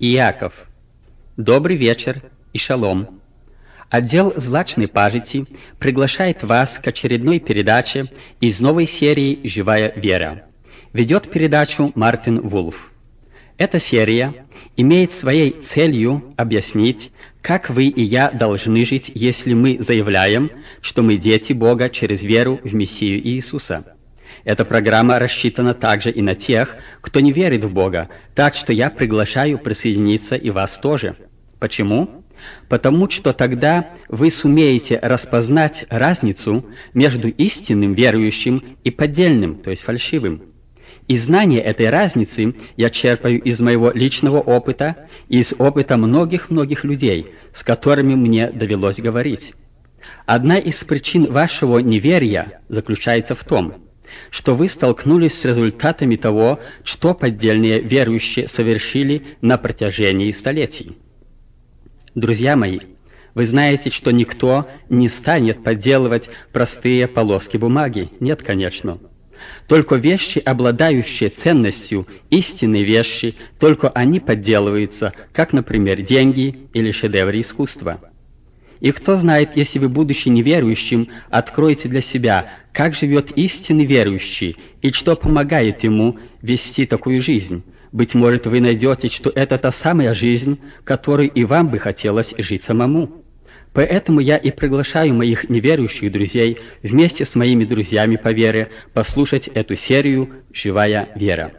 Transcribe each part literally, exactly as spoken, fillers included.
Иаков. Добрый вечер и шалом. Отдел злачной пажити приглашает вас к очередной передаче из новой серии «Живая вера». Ведет передачу Мартин Вулф. Эта серия имеет своей целью объяснить, как вы и я должны жить, если мы заявляем, что мы дети Бога через веру в Мессию Иисуса. Эта программа рассчитана также и на тех, кто не верит в Бога, так что я приглашаю присоединиться и вас тоже. Почему? Потому что тогда вы сумеете распознать разницу между истинным верующим и поддельным, то есть фальшивым. И знание этой разницы я черпаю из моего личного опыта и из опыта многих-многих людей, с которыми мне довелось говорить. Одна из причин вашего неверия заключается в том, что вы столкнулись с результатами того, что поддельные верующие совершили на протяжении столетий. Друзья мои, вы знаете, что никто не станет подделывать простые полоски бумаги. Нет, конечно. Только вещи, обладающие ценностью, истинные вещи, только они подделываются, как, например, деньги или шедевры искусства. И кто знает, если вы, будучи неверующим, откроете для себя, как живет истинный верующий и что помогает ему вести такую жизнь. Быть может, вы найдете, что это та самая жизнь, которой и вам бы хотелось жить самому. Поэтому я и приглашаю моих неверующих друзей вместе с моими друзьями по вере послушать эту серию «Живая вера».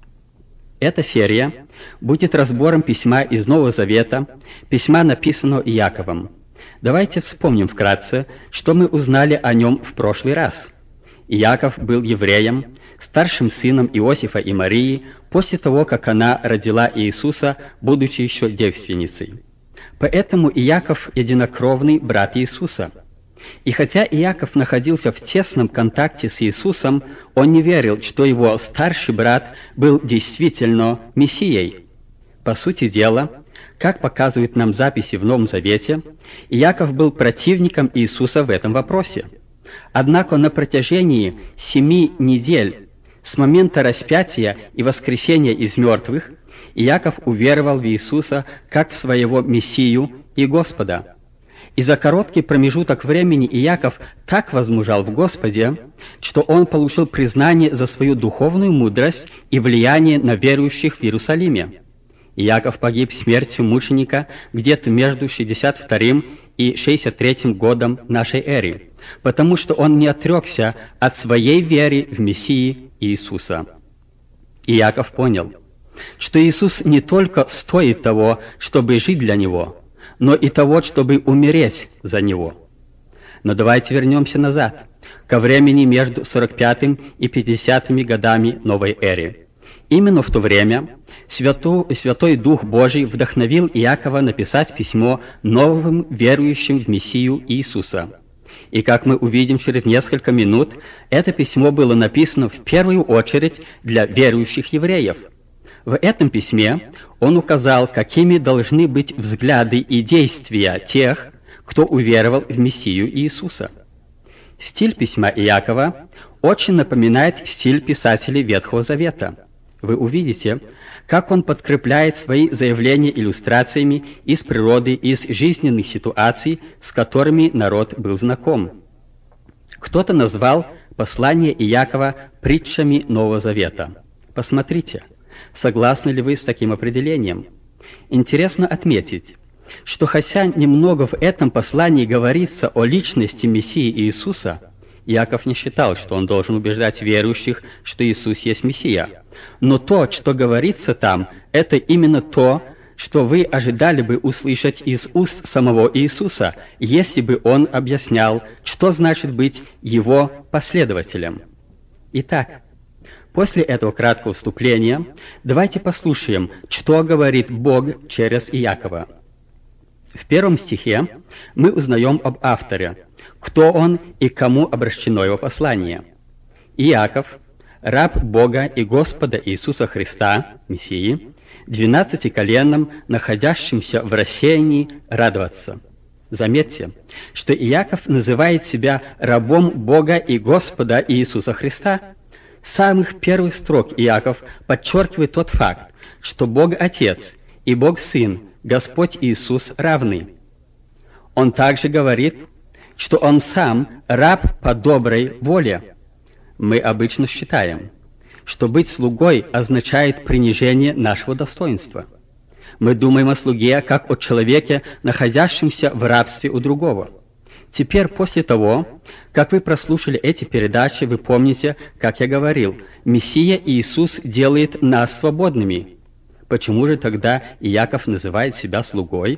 Эта серия будет разбором письма из Нового Завета, письма, написанного Иаковом. Давайте вспомним вкратце, что мы узнали о нем в прошлый раз. Иаков был евреем, старшим сыном Иосифа и Марии, после того, как она родила Иисуса, будучи еще девственницей. Поэтому Иаков – единокровный брат Иисуса. И хотя Иаков находился в тесном контакте с Иисусом, он не верил, что его старший брат был действительно Мессией. По сути дела, как показывают нам записи в Новом Завете, Иаков был противником Иисуса в этом вопросе. Однако на протяжении семи недель с момента распятия и воскресения из мертвых Иаков уверовал в Иисуса как в своего Мессию и Господа. И за короткий промежуток времени Иаков так возмужал в Господе, что он получил признание за свою духовную мудрость и влияние на верующих в Иерусалиме. Иаков погиб смертью мученика где-то между шестьдесят вторым и шестьдесят третьим годом нашей эры, потому что он не отрекся от своей веры в Мессии Иисуса. Иаков понял, что Иисус не только стоит того, чтобы жить для Него, но и того, чтобы умереть за Него. Но давайте вернемся назад, ко времени между сорок пятым и пятидесятыми годами новой эры. Именно в то время Святой, Святой Дух Божий вдохновил Иакова написать письмо новым верующим в Мессию Иисуса. И как мы увидим через несколько минут, это письмо было написано в первую очередь для верующих евреев. В этом письме он указал, какими должны быть взгляды и действия тех, кто уверовал в Мессию Иисуса. Стиль письма Иакова очень напоминает стиль писателей Ветхого Завета. Вы увидите, как он подкрепляет свои заявления иллюстрациями из природы, из жизненных ситуаций, с которыми народ был знаком. Кто-то назвал послание Иакова притчами Нового Завета. Посмотрите, согласны ли вы с таким определением? Интересно отметить, что хотя немного в этом послании говорится о личности Мессии Иисуса, Иаков не считал, что он должен убеждать верующих, что Иисус есть Мессия. Но то, что говорится там, это именно то, что вы ожидали бы услышать из уст самого Иисуса, если бы он объяснял, что значит быть его последователем. Итак, после этого краткого вступления давайте послушаем, что говорит Бог через Иакова. В первом стихе мы узнаем об авторе, кто он и кому обращено его послание. Иаков, раб Бога и Господа Иисуса Христа, Мессии, двенадцати коленам, находящимся в рассеянии, радоваться. Заметьте, что Иаков называет себя рабом Бога и Господа Иисуса Христа. С самых первых строк Иаков подчеркивает тот факт, что Бог Отец и Бог Сын, Господь Иисус равны. Он также говорит, что Он сам раб по доброй воле. Мы обычно считаем, что быть слугой означает принижение нашего достоинства. Мы думаем о слуге как о человеке, находящемся в рабстве у другого. Теперь, после того, как вы прослушали эти передачи, вы помните, как я говорил, Мессия Иисус делает нас свободными. Почему же тогда Иаков называет себя слугой?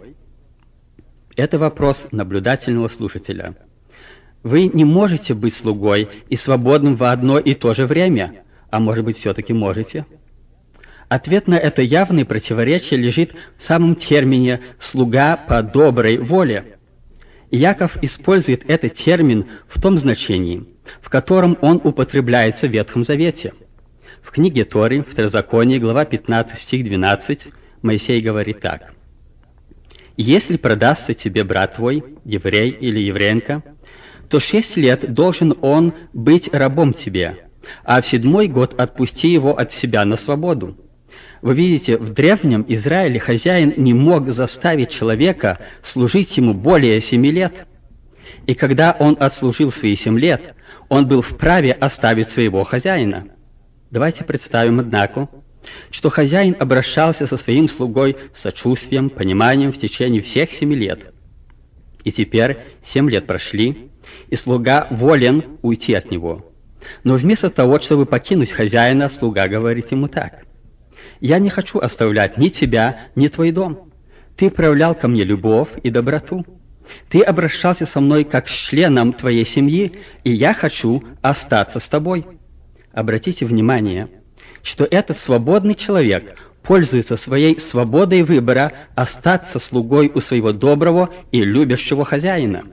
Это вопрос наблюдательного слушателя. Вы не можете быть слугой и свободным в одно и то же время, а может быть, все-таки можете? Ответ на это явное противоречие лежит в самом термине «слуга по доброй воле». Иаков использует этот термин в том значении, в котором он употребляется в Ветхом Завете. В книге Торы, Второзаконие, глава пятнадцать, стих двенадцать, Моисей говорит так. «Если продастся тебе брат твой, еврей или евреенка, то шесть лет должен он быть рабом тебе, а в седьмой год отпусти его от себя на свободу». Вы видите, в древнем Израиле хозяин не мог заставить человека служить ему более семи лет. И когда он отслужил свои семь лет, он был вправе оставить своего хозяина. Давайте представим, однако, что хозяин обращался со своим слугой с сочувствием, пониманием в течение всех семи лет. И теперь семь лет прошли, и слуга волен уйти от него. Но вместо того, чтобы покинуть хозяина, слуга говорит ему так. «Я не хочу оставлять ни тебя, ни твой дом. Ты проявлял ко мне любовь и доброту. Ты обращался со мной как с членом твоей семьи, и я хочу остаться с тобой». Обратите внимание, что этот свободный человек пользуется своей свободой выбора остаться слугой у своего доброго и любящего хозяина.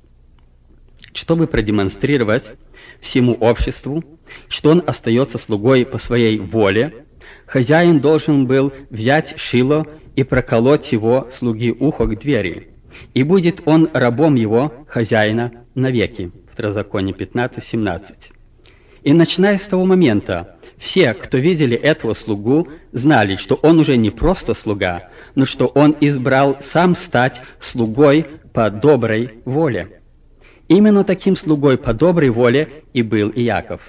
Чтобы продемонстрировать всему обществу, что он остается слугой по своей воле, хозяин должен был взять шило и проколоть его слуги ухо к двери, и будет он рабом его, хозяина, навеки. Второзаконие пятнадцать, семнадцать. И начиная с того момента, все, кто видели этого слугу, знали, что он уже не просто слуга, но что он избрал сам стать слугой по доброй воле. Именно таким слугой по доброй воле и был Иаков.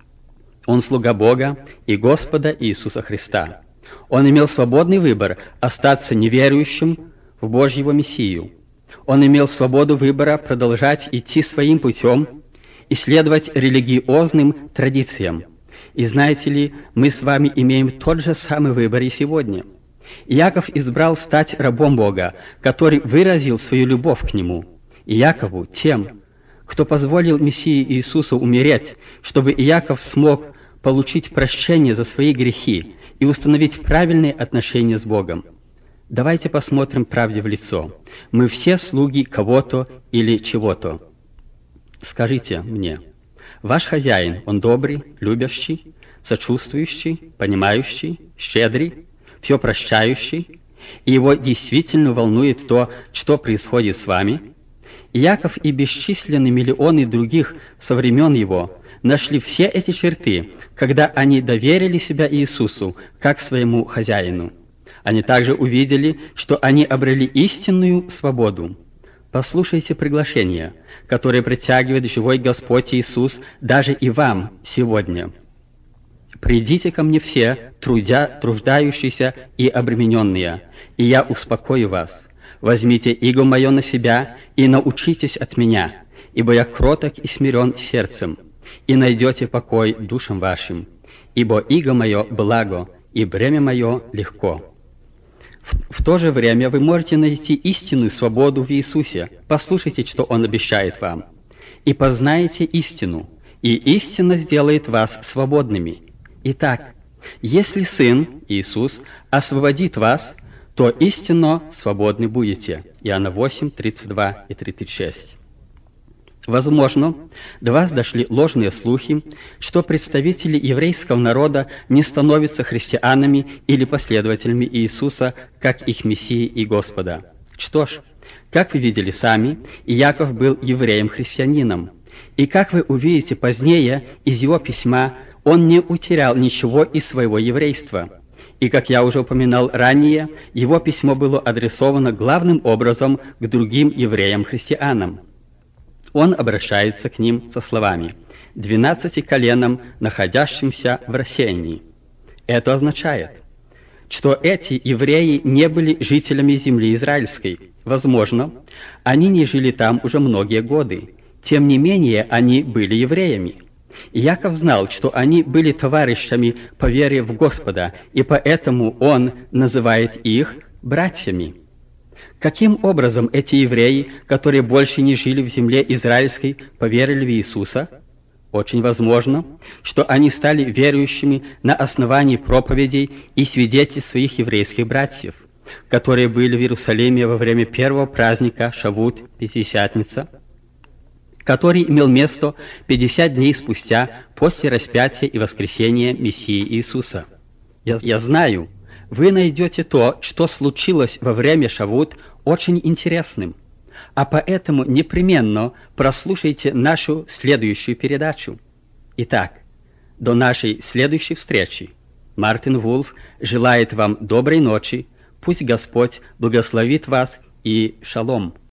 Он слуга Бога и Господа Иисуса Христа. Он имел свободный выбор остаться неверующим в Божьего Мессию. Он имел свободу выбора продолжать идти своим путем и следовать религиозным традициям. И знаете ли, мы с вами имеем тот же самый выбор и сегодня. Иаков избрал стать рабом Бога, который выразил свою любовь к Нему. Иакову, тем, кто позволил Мессии Иисусу умереть, чтобы Иаков смог получить прощение за свои грехи и установить правильные отношения с Богом. Давайте посмотрим правде в лицо. Мы все слуги кого-то или чего-то. Скажите мне, ваш хозяин, он добрый, любящий, сочувствующий, понимающий, щедрый, все прощающий, и его действительно волнует то, что происходит с вами? Иаков и бесчисленные миллионы других со времен его нашли все эти черты, когда они доверили себя Иисусу как своему хозяину. Они также увидели, что они обрели истинную свободу. Послушайте приглашение, которое притягивает живой Господь Иисус даже и вам сегодня. «Придите ко мне все, трудя, труждающиеся и обремененные, и я успокою вас. Возьмите иго мое на себя и научитесь от меня, ибо я кроток и смирен сердцем, и найдете покой душам вашим, ибо иго мое благо, и бремя мое легко». В, в то же время вы можете найти истинную свободу в Иисусе. Послушайте, что Он обещает вам. «И познаете истину, и истина сделает вас свободными». Итак, если Сын, Иисус, освободит вас, то истинно свободны будете. Иоанна восемь, тридцать два и тридцать шесть. Возможно, до вас дошли ложные слухи, что представители еврейского народа не становятся христианами или последователями Иисуса, как их Мессии и Господа. Что ж, как вы видели сами, Иаков был евреем-христианином. И как вы увидите позднее из его письма, он не утерял ничего из своего еврейства. И, как я уже упоминал ранее, его письмо было адресовано главным образом к другим евреям-христианам. Он обращается к ним со словами «двенадцати коленам, находящимся в рассеянии». Это означает, что эти евреи не были жителями земли израильской. Возможно, они не жили там уже многие годы. Тем не менее, они были евреями. И Яков знал, что они были товарищами по вере в Господа, и поэтому он называет их братьями. Каким образом эти евреи, которые больше не жили в земле израильской, поверили в Иисуса? Очень возможно, что они стали верующими на основании проповедей и свидетельств своих еврейских братьев, которые были в Иерусалиме во время первого праздника Шавут, Пятидесятница, который имел место пятьдесят дней спустя после распятия и воскресения Мессии Иисуса. Я, я знаю, вы найдете то, что случилось во время Шавут, очень интересным, а поэтому непременно прослушайте нашу следующую передачу. Итак, до нашей следующей встречи. Мартин Вулф желает вам доброй ночи, пусть Господь благословит вас и шалом.